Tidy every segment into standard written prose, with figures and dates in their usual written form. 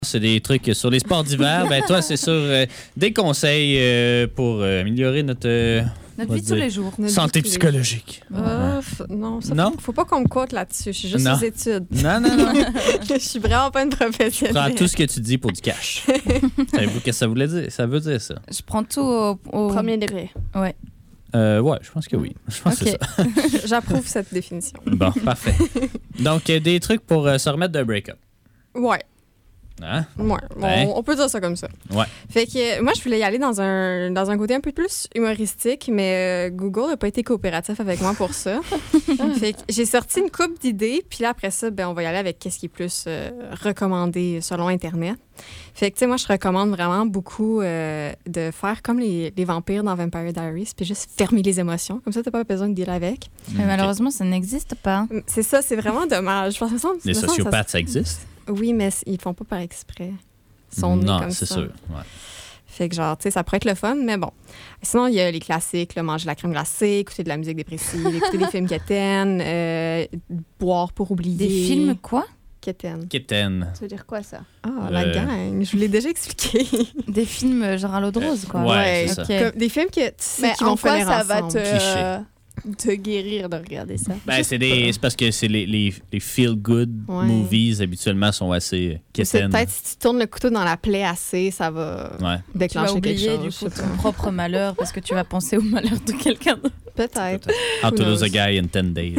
C'est des trucs sur les sports d'hiver. Ben toi, c'est sur des conseils pour améliorer notre vie de tous les jours. Santé psychologique. Non, faut pas qu'on me quote là-dessus. Je suis juste aux études. Non. Je suis vraiment pas une professionnelle. Prends tout ce que tu dis pour du cash. Savez-vous qu'est-ce que ça voulait dire? Ça veut dire ça. Je prends tout au premier degré. Ouais. Ouais, je pense que oui. Je pense que c'est ça. J'approuve cette définition. Bon, parfait. Donc, des trucs pour se remettre d'un break-up. Ouais. Hein? Ouais, on peut dire ça comme ça. Ouais. Fait que moi, je voulais y aller dans un côté un peu plus humoristique, mais Google n'a pas été coopératif avec moi pour ça. Fait que j'ai sorti une couple d'idées, puis là, après ça, on va y aller avec qu'est-ce qui est plus recommandé selon Internet. Fait que, tu sais, moi, je recommande vraiment beaucoup de faire comme les vampires dans Vampire Diaries, puis juste fermer les émotions. Comme ça, t'as pas besoin de dealer avec. Mais malheureusement, ça n'existe pas. C'est ça, c'est vraiment dommage. Je pense que les sociopathes, ça existe? Oui, mais ils le font pas par exprès. Ils sont nés comme ça. Non, c'est sûr. Ouais. Fait que genre, tu sais, ça pourrait être le fun, mais bon. Sinon, il y a les classiques, là, manger de la crème glacée, écouter de la musique dépressive, écouter des films quétaines, boire pour oublier. Des films quoi? Quétaine. Ça veut dire quoi, ça? Ah, la gang. Je vous l'ai déjà expliqué. Des films genre à l'eau de rose, quoi. Ouais, c'est okay. ça. Des films que tu sais mais qui vont finir ça ensemble. va te guérir de regarder ça? Ben, c'est parce que c'est les feel-good movies, habituellement, sont assez quétaines. Peut-être si tu tournes le couteau dans la plaie assez, ça va déclencher quelque chose. Tu vas oublier, du coup, ton propre malheur parce que tu vas penser au malheur de quelqu'un d'autre. Peut-être. How to lose a guy in 10 days.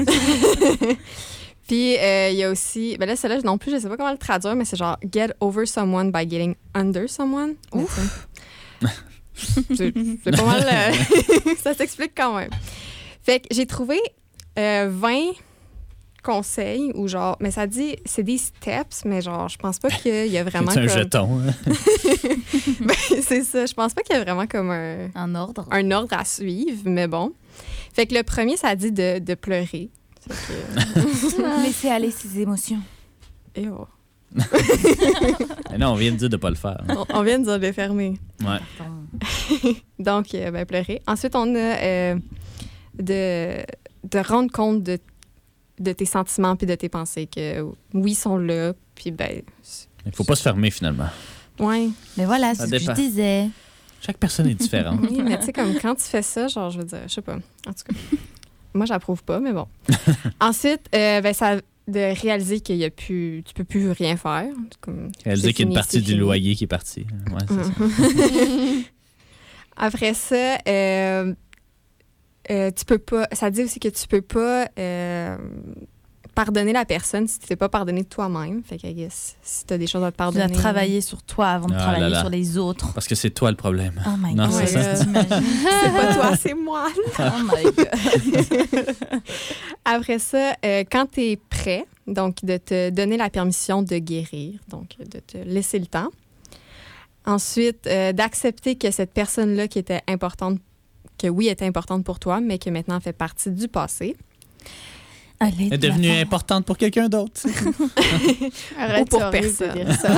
Puis, il y a aussi... Ben là, celle-là, non plus, je sais pas comment le traduire, mais c'est genre « Get over someone by getting under someone ». Ouf! C'est pas mal... ça s'explique quand même. Fait que j'ai trouvé 20 conseils ou genre... Mais ça dit... C'est des steps, mais genre, je pense pas qu'il y a vraiment... C'est un jeton. Hein? Ben, c'est ça. Je pense pas qu'il y a vraiment comme un ordre. Un ordre à suivre, mais bon. Fait que le premier, ça dit de pleurer. Laisser aller ses émotions. Et oh. Mais non, on vient de dire de ne pas le faire. Hein. On vient de dire de les fermer. Ouais. Donc, pleurer. Ensuite, on a de rendre compte de tes sentiments puis de tes pensées, que oui, ils sont là, puis ben... Il ne faut pas se fermer, finalement. Ouais. Mais voilà, c'est ce que je disais. Chaque personne est différente. Oui, mais tu sais, comme quand tu fais ça, genre, je veux dire, je sais pas. En tout cas, moi, j'approuve pas, mais bon. Ensuite, ça... de réaliser qu'il y a plus, tu peux plus rien faire. Réaliser qu'il y a une partie du loyer qui est partie. Ouais, c'est ça. Après ça, tu peux pas. Ça dit aussi que tu peux pas pardonner la personne si tu t'es pas pardonné de toi-même. Fait que, si tu as des choses à te pardonner. Tu dois travailler sur toi avant de travailler sur les autres. Parce que c'est toi le problème. Oh my God. C'est ça. C'est pas toi, c'est moi. Oh my God. Après ça, quand tu es prêt, donc de te donner la permission de guérir, donc de te laisser le temps. Ensuite, d'accepter que cette personne-là qui était importante, que oui, était importante pour toi, mais que maintenant fait partie du passé. Elle est devenue importante pour quelqu'un d'autre. Arrête, ou pour personne. De dire ça.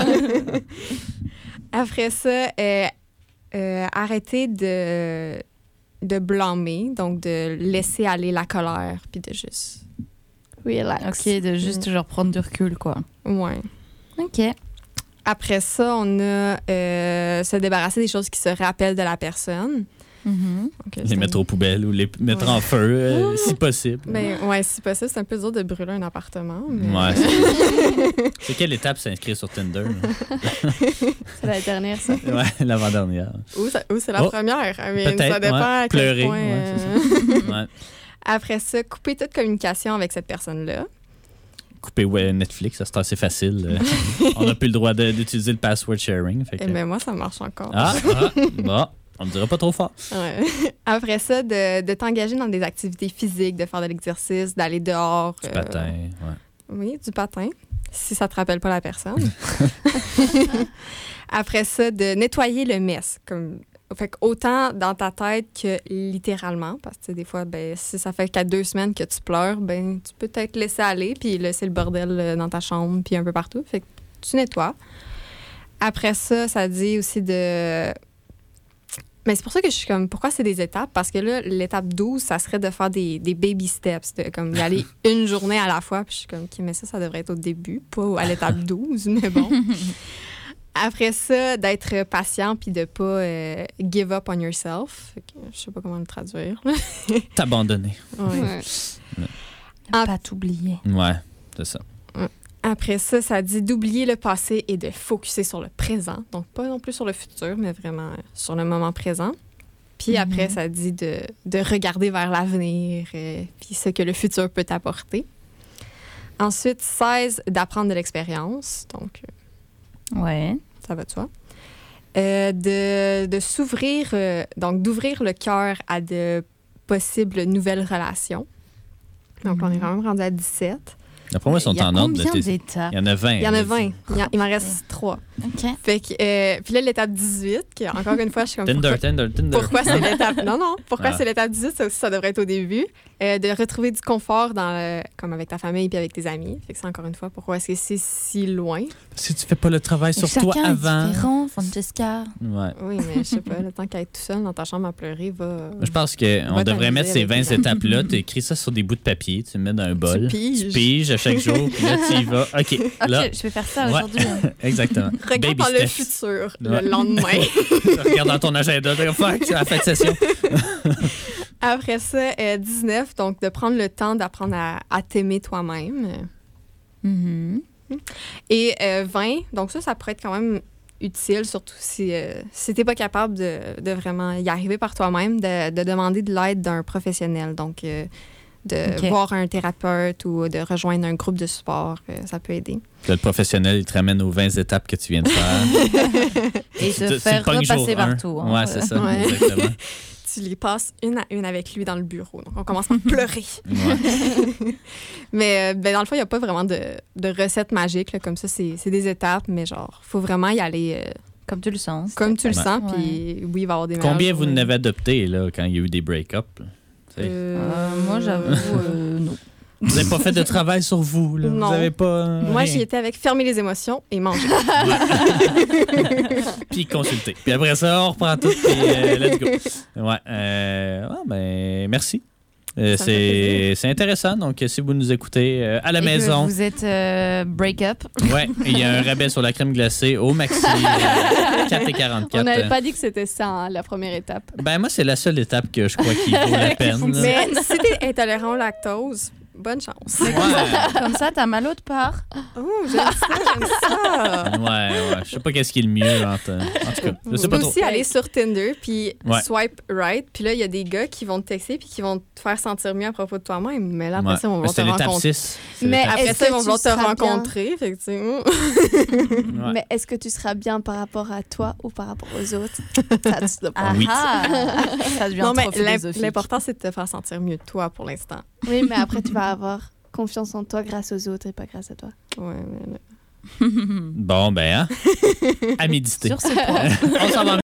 Après ça, arrêter de blâmer, donc de laisser aller la colère, puis de juste relax. OK, de juste toujours prendre du recul, quoi. Ouais. OK. Après ça, on a se débarrasser des choses qui se rappellent de la personne. Mm-hmm. Okay, les mettre aux poubelles ou les mettre en feu, si possible. Ben, ouais, si possible. C'est un peu dur de brûler un appartement. Mais... Ouais. C'est quelle étape s'inscrire sur Tinder? C'est la dernière, ça. Ouais, l'avant-dernière. Ou c'est la première. Peut-être, ça dépend à quel pleurer. point. Ouais, c'est ça. Ouais. Après ça, couper toute communication avec cette personne-là. Couper Netflix, ça c'est assez facile. On n'a plus le droit d'utiliser le password sharing. Fait que... Mais moi, ça marche encore. Bon. On ne dira pas trop fort. Ouais. Après ça, de t'engager dans des activités physiques, de faire de l'exercice, d'aller dehors. Du patin, ouais. Oui, du patin, si ça ne te rappelle pas la personne. Après ça, de nettoyer le mess. Fait autant dans ta tête que littéralement, parce que des fois, si ça fait qu'à 2 semaines que tu pleures, tu peux peut-être laisser aller puis laisser le bordel dans ta chambre puis un peu partout. Fait que tu nettoies. Après ça, ça dit aussi de Mais c'est pour ça que je suis comme, pourquoi c'est des étapes? Parce que là, l'étape 12, ça serait de faire des baby steps, de comme y aller une journée à la fois. Puis je suis comme, OK, mais ça devrait être au début, pas à l'étape 12, mais bon. Après ça, d'être patient puis de pas give up on yourself. Fait que, je sais pas comment le traduire. T'abandonner. Ouais. Ne pas t'oublier. Ouais, c'est ça. Après ça, ça dit d'oublier le passé et de focusser sur le présent. Donc, pas non plus sur le futur, mais vraiment sur le moment présent. Puis après, ça dit de regarder vers l'avenir puis ce que le futur peut t'apporter. Ensuite, 16, d'apprendre de l'expérience. Donc, Ouais. ça va de soi. De s'ouvrir, donc d'ouvrir le cœur à de possibles nouvelles relations. Donc, on est quand même rendu à 17. D'après moi, ils sont Il y a en ordre. combien d'étapes? Il y en a 20. Il y en a 20. Il m'en reste 3. OK. Fait que, puis là, l'étape 18, que, encore une fois, je suis comme... Tinder. Pourquoi c'est l'étape... Non. Pourquoi Ah. c'est l'étape 18? Ça aussi, ça devrait être au début. De retrouver du confort comme avec ta famille puis avec tes amis. Fait que c'est encore une fois, pourquoi est-ce que c'est si loin? Si tu fais pas le travail sur Chacun toi est avant. différent, Francesca. Ouais. Oui, mais je sais pas, le temps qu'à être tout seul dans ta chambre à pleurer va... Je pense qu'on Va devrait t'amuser mettre ces avec 20 les étapes-là, tu écris ça sur des bouts de papier, tu le mets dans un bol. piges. Tu piges à chaque jour, puis là, tu y vas. OK, là, OK, je vais faire ça Ouais. aujourd'hui. exactement. Regarde Baby dans le steps. futur, Ouais. le lendemain. Regarde dans ton agenda, tu vas faire tu as la fin de session. Après ça, 19, donc de prendre le temps d'apprendre à t'aimer toi-même. Mhm. Et 20, donc ça pourrait être quand même utile, surtout si t'es pas capable de vraiment y arriver par toi-même, de demander de l'aide d'un professionnel. Donc, de OK. voir un thérapeute ou de rejoindre un groupe de support, ça peut aider. Le professionnel, il te ramène aux 20 étapes que tu viens de faire. Et Tu- te tu faire le pognes jour repasser un. partout. hein. Ouais, c'est ça, Ouais. exactement. Tu les passes une à une avec lui dans le bureau. Donc, on commence par pleurer. Ouais. Mais dans le fond, il n'y a pas vraiment de recette magique. Là, comme ça, c'est des étapes, mais genre, faut vraiment y aller Comme tu le sens. comme tu le Ouais. sens. Puis oui, il va y avoir des Combien meilleures vous journées. n'avez adopté là, quand il y a eu des break-ups? Tu sais? Moi, j'avoue, non. Vous n'avez pas fait de travail sur vous. Là. Non. Vous n'avez pas. Moi, rien. j'y étais avec fermer les émotions et manger. Puis consulter. Puis après ça, on reprend tout. Puis let's go. Ouais. Ben, merci. Ça me fait plaisir. C'est intéressant. Donc, si vous nous écoutez à la Et que maison, vous êtes break-up. ouais, il y a un rabais sur la crème glacée au Maxi 4,44. On n'avait pas dit que c'était ça, hein, la première étape. Ben, moi, c'est la seule étape que je crois qui vaut la peine. là. Mais si t'es intolérant au lactose, bonne chance. Ouais. Comme ça, t'as mal autre part. Oh, j'aime ça. Ouais. Je sais pas qu'est-ce qui est le mieux. En tout cas, je sais Tu pas peux trop. aussi aller sur Tinder, puis Ouais. swipe right, puis là, il y a des gars qui vont te texter, puis qui vont te faire sentir mieux à propos de toi-même. Mais là, après Ouais. ça, ils vont vouloir te C'était l'étape rencontrer. 6. Mais Après Est-ce ça, ils que vont tu vouloir te seras bien? rencontrer. Effectivement. Ouais. Mais est-ce que tu seras bien par rapport à toi ou par rapport aux autres? That's the point. Oui. Ça devient Non, mais trop philosophique. l'important, c'est de te faire sentir mieux de toi pour l'instant. Oui, mais après, tu vas avoir confiance en toi grâce aux autres et pas grâce à toi. Ouais, mais là. Bon, ben, hein? À méditer. Sur ce point. On s'en va